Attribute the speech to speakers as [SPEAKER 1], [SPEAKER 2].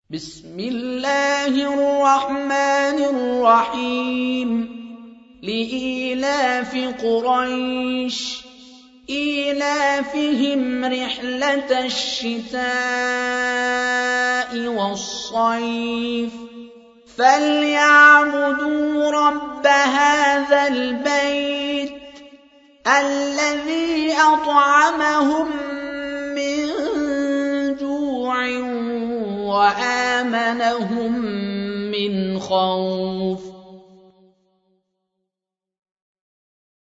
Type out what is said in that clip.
[SPEAKER 1] بسم الله الرحمن الرحيم لإيلاف قريش إيلافهم رحلة الشتاء والصيف فليعبدوا رب هذا البيت الذي أطعمهم من جوع وآمنهم من خوف